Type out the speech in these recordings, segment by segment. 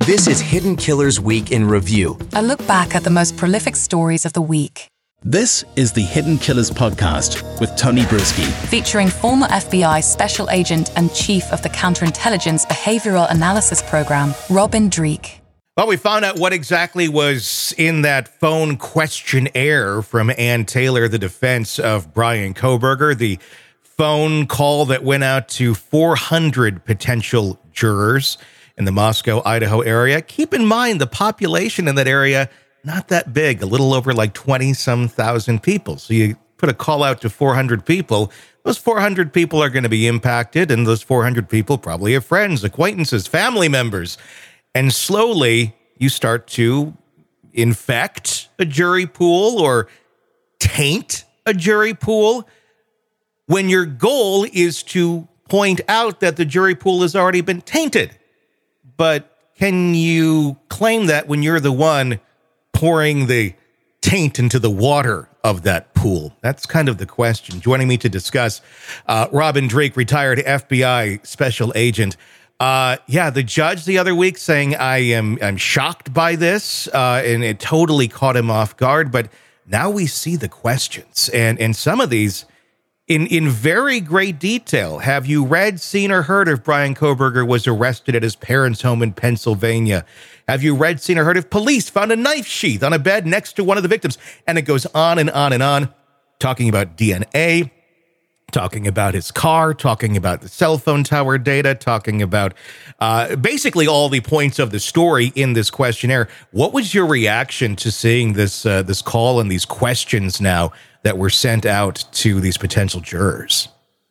This is Hidden Killers Week in Review. A look back at the most prolific stories of the week. This is the Hidden Killers podcast with Tony Brueski. Featuring former FBI Special Agent and Chief of the Counterintelligence Behavioral Analysis Program, Robin Dreeke. Well, we found out what exactly was in that phone questionnaire from Ann Taylor, the defense of Bryan Kohberger, the phone call that went out to 400 potential jurors in the Moscow, Idaho area. Keep in mind, the population in that area, not that big, a little over like 20-some thousand people. So you put a call out to 400 people. Those 400 people are going to be impacted, and those 400 people probably have friends, acquaintances, family members. And slowly, you start to infect a jury pool or taint a jury pool when your goal is to point out that the jury pool has already been tainted. But can you claim that when you're the one pouring the taint into the water of that pool? That's kind of the question. Joining me to discuss, Robin Dreeke, retired FBI special agent. The judge the other week saying I'm shocked by this, and it totally caught him off guard. But now we see the questions, and some of these in very great detail. Have you read, seen, or heard if Bryan Kohberger was arrested at his parents' home in Pennsylvania? Have you read, seen, or heard if police found a knife sheath on a bed next to one of the victims? And it goes on and on and on, talking about DNA, talking about his car, talking about the cell phone tower data, talking about basically all the points of the story in this questionnaire. What was your reaction to seeing this call and these questions now that were sent out to these potential jurors?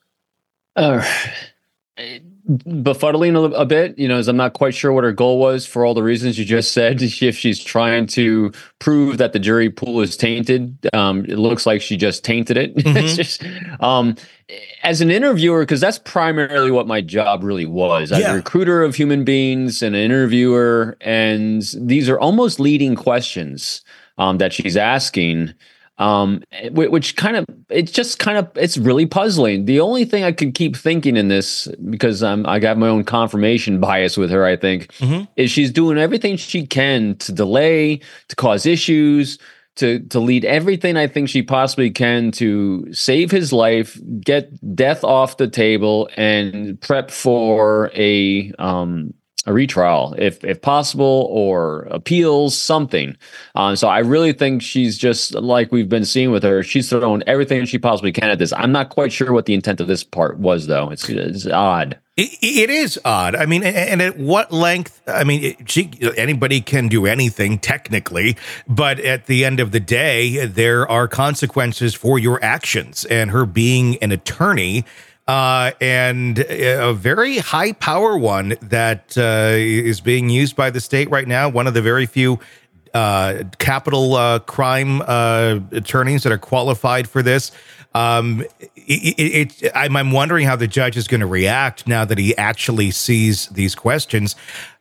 Befuddling a bit, as I'm not quite sure what her goal was for all the reasons you just said. If she's trying to prove that the jury pool is tainted, it looks like she just tainted it. Mm-hmm. It's just, as an interviewer, because that's primarily what my job really was. I'm a recruiter of human beings and an interviewer, and these are almost leading questions that she's asking. Which it's really puzzling. The only thing I could keep thinking in this, because I got my own confirmation bias with her, I think, is she's doing everything she can to delay, to cause issues, to lead everything I think she possibly can to save his life, get death off the table, and prep for a retrial, if possible, or appeals, something. So I really think she's just, like we've been seeing with her, she's thrown everything she possibly can at this. I'm not quite sure what the intent of this part was, though. It's odd. It is odd. I mean, and at what length? I mean, anybody can do anything technically, but at the end of the day, there are consequences for your actions. And her being an attorney, and a very high power one that is being used by the state right now. One of the very few capital crime attorneys that are qualified for this. I'm wondering how the judge is going to react now that he actually sees these questions.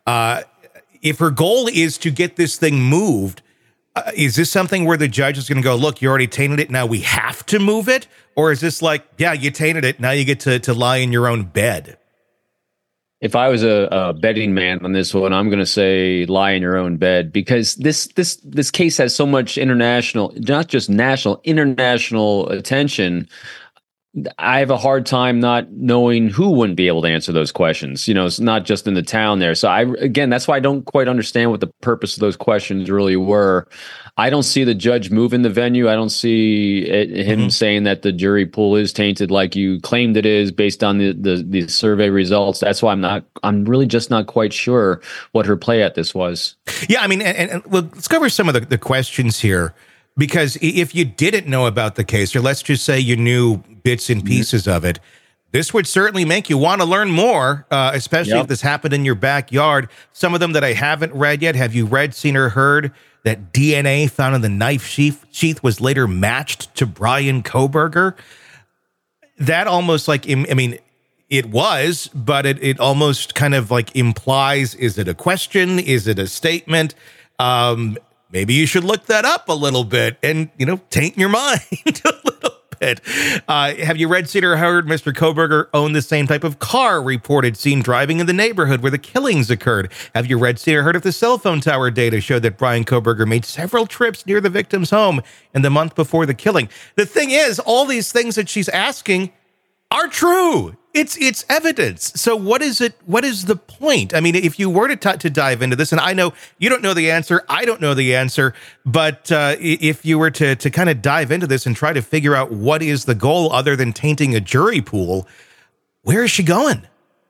If her goal is to get this thing moved, is this something where the judge is going to go, look, you already tainted it, now we have to move it? Or is this like, yeah, you tainted it, now you get to lie in your own bed? If I was a betting man on this one, I'm going to say lie in your own bed, because this case has so much international, not just national, international attention. I have a hard time not knowing who wouldn't be able to answer those questions. It's not just in the town there. So that's why I don't quite understand what the purpose of those questions really were. I don't see the judge moving the venue. I don't see him saying that the jury pool is tainted like you claimed it is based on the survey results. That's why I'm really just not quite sure what her play at this was. Yeah, I mean, and let's cover some of the questions here. Because if you didn't know about the case, or let's just say you knew bits and pieces of it, this would certainly make you want to learn more, especially if this happened in your backyard. Some of them that I haven't read yet. Have you read, seen, or heard that DNA found in the knife sheath was later matched to Bryan Kohberger? That almost it was, but it almost kind of like implies, is it a question? Is it a statement? Maybe you should look that up a little bit and, taint your mind a little it. Have you read, seen, or heard Mr. Kohberger owned the same type of car reported seen driving in the neighborhood where the killings occurred? Have you read, seen, or heard of the cell phone tower data showed that Bryan Kohberger made several trips near the victim's home in the month before the killing? The thing is, all these things that she's asking are true. It's evidence. So what is it? What is the point? I mean, if you were to dive into this, and I know you don't know the answer, I don't know the answer, but if you were to kind of dive into this and try to figure out what is the goal other than tainting a jury pool, where is she going?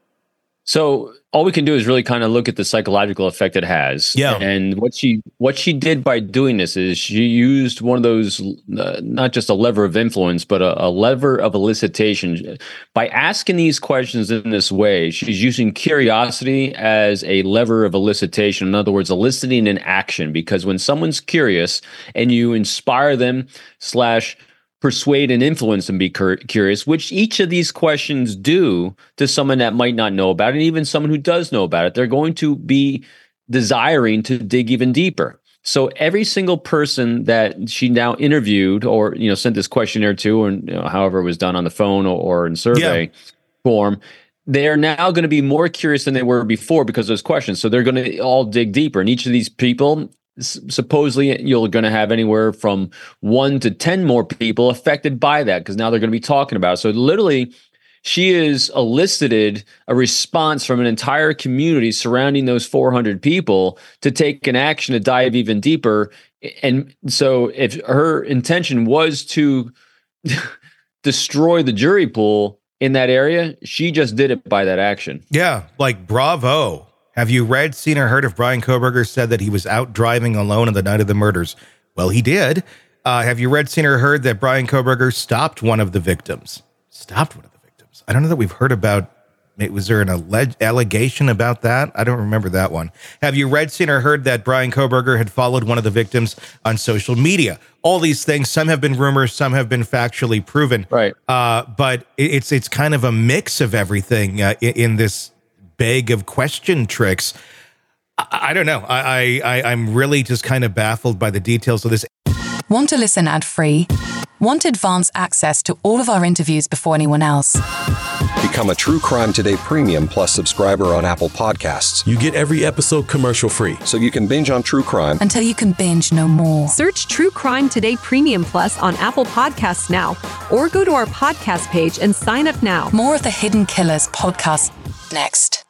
So all we can do is really kind of look at the psychological effect it has. Yeah. And what she did by doing this is she used one of those, not just a lever of influence, but a lever of elicitation. By asking these questions in this way, she's using curiosity as a lever of elicitation. In other words, eliciting an action. Because when someone's curious and you inspire them / persuade and influence them be curious, which each of these questions do to someone that might not know about it, and even someone who does know about it, they're going to be desiring to dig even deeper. So every single person that she now interviewed or, sent this questionnaire to, or however it was done on the phone or in survey form, they're now going to be more curious than they were before because of those questions. So they're going to all dig deeper. And each of these people, supposedly you're going to have anywhere from 1 to 10 more people affected by that because now they're going to be talking about it. So literally, she has elicited a response from an entire community surrounding those 400 people to take an action to dive even deeper. And so if her intention was to destroy the jury pool in that area, she just did it by that action. Yeah, like bravo. Have you read, seen, or heard of Bryan Kohberger said that he was out driving alone on the night of the murders? Well, he did. Have you read, seen, or heard that Bryan Kohberger stopped one of the victims? Stopped one of the victims. I don't know that we've heard about, was there an allegation about that? I don't remember that one. Have you read, seen, or heard that Bryan Kohberger had followed one of the victims on social media? All these things, some have been rumors, some have been factually proven. Right. But it's kind of a mix of everything in this bag of question tricks. I don't know. I'm really just kind of baffled by the details of this. Want to listen ad-free? Want advanced access to all of our interviews before anyone else? Become a True Crime Today Premium Plus subscriber on Apple Podcasts. You get every episode commercial-free. So you can binge on true crime until you can binge no more. Search True Crime Today Premium Plus on Apple Podcasts now, or go to our podcast page and sign up now. More of the Hidden Killers podcast next.